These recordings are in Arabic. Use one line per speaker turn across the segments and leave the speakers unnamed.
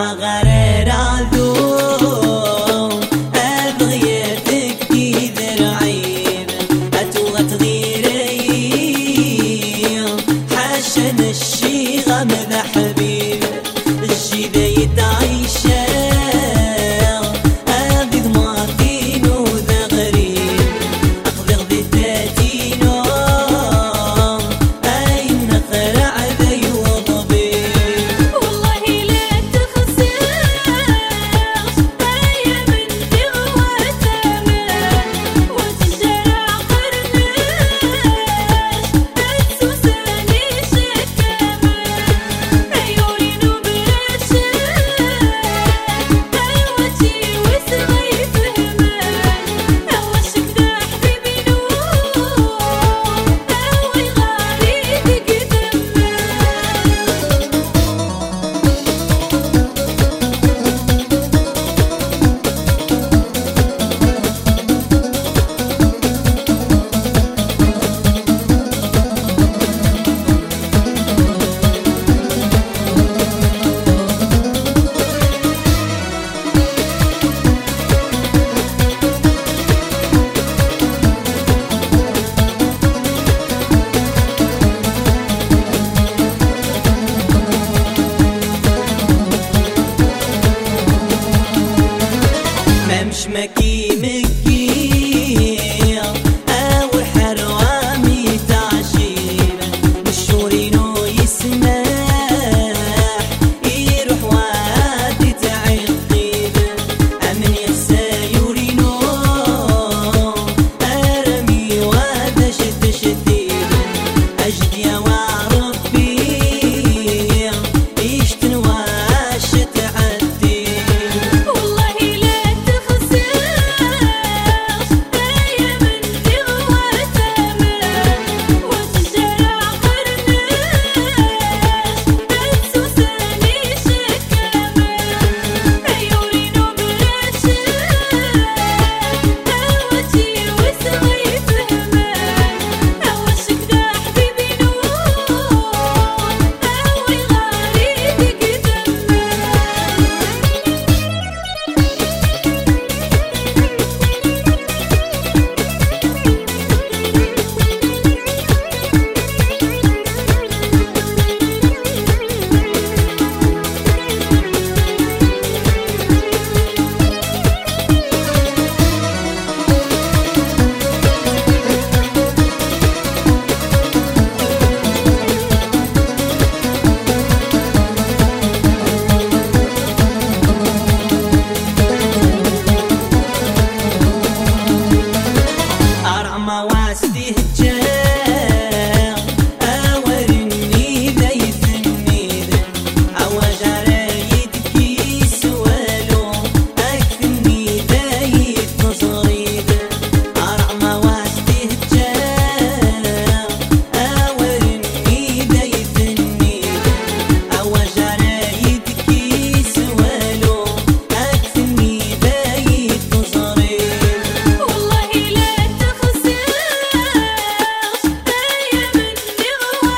ما غير عذوم أبغيتك دي ذرعين أتوغى تغيري حاشن الشيغة مذا حبيب الجيدة يتعيشا أبيض ماطينو ذا غريب أقضي غذي تاتينو أين خرع ذا يوضبيب
والله لا تخسرش هيا من دغوة وتجرع قرناش تسوساني شكامة عيوني وبراشة هوتي وسغي فهمان هوشك دا حبيبي نور هوي غاريدك
مش مكي مكي أو حروامي تعشيبة مشورينو يسمح يروح وادي تعقيد أمن يسايورينو أرمي ودشت شديد أجد يا وربي يشتن واش تعدي
والله لا تخسرش هيا من دغوة وتجرع قرناش تسوساني شكامة عيوني وبراشة هوتي وسغي فهمان هوشك دا حبيبي نور هوي غاريدك
أرعى واسدي هجاء أورني ذا يثنيد أوجرايد كيس والو أكثني ذا يتصريد أرعى واسدي هجاء أورني ذا يثنيد أوجرايد كيس والو أكثني ذا يتصريد
والله لا تخسرش هيا من دغوة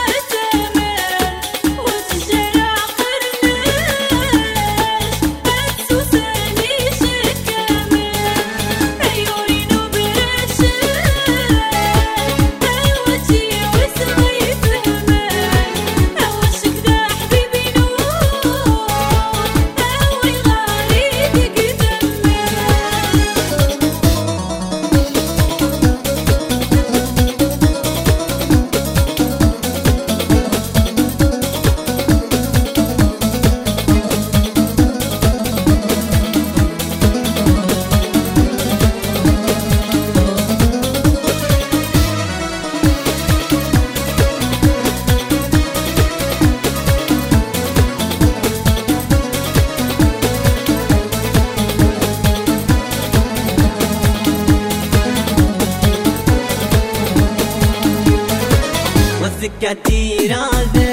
وتجرع قرناش تسوساني شكامة عيوني وبراشة هوتي وسغي فهمان هوشك دا حبيبي نور هوي غاريدك
والذكة تيرا